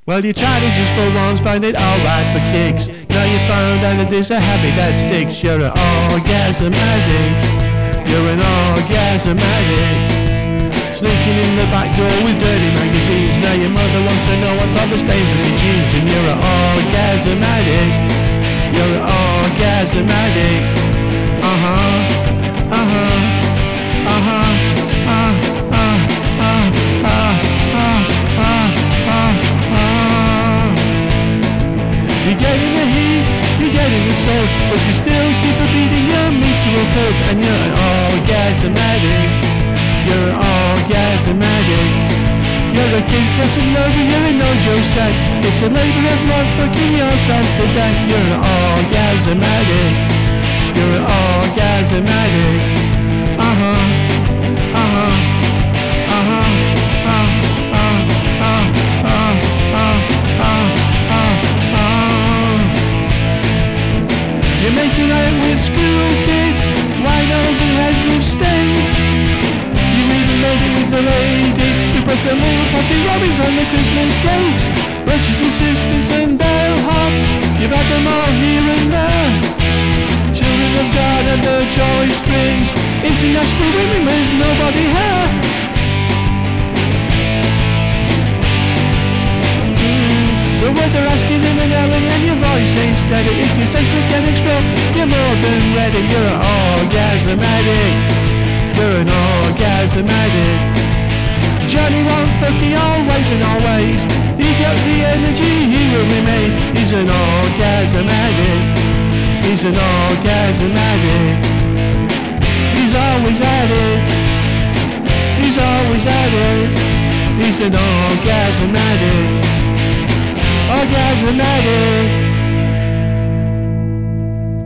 Well, you tried it just for once, found it alright for kicks. Now you found out that there's a habit that sticks. You're an orgasm addict. You're an orgasm addict. Sneaking in the back door with dirty magazines. Now your mother wants to know what's on the stains of your jeans. And you're an orgasm addict. You're an orgasm addict. You get in the heat, you get in the soak, but you still keep a beating your meat to a pulp. And you're an orgasm addict. You're an orgasm addict. You're a king Casanova, you're a no-Joe sad. It's a labor of love, fucking yourself to death. You're an orgasm addict. You're an orgasm addict. You're making out with school kids, winos and heads of state. You've even made it with the lady who puts the little plastic robins on the Christmas cake. Brunches, assistants and bellhops, you've had them all here and there. Children of God and the joy strings, international women with nobody hair. So what they're asking him in LA and your voice ain't steady. If your sex mechanic's rough, you're more than ready. You're an orgasm addict. You're an orgasm addict. Johnny won't fuck you always and always. He got the energy, he will remain. He's an orgasm addict. He's an orgasm addict. He's always at it. He's always at it. He's an orgasm addict. Orgasm addict.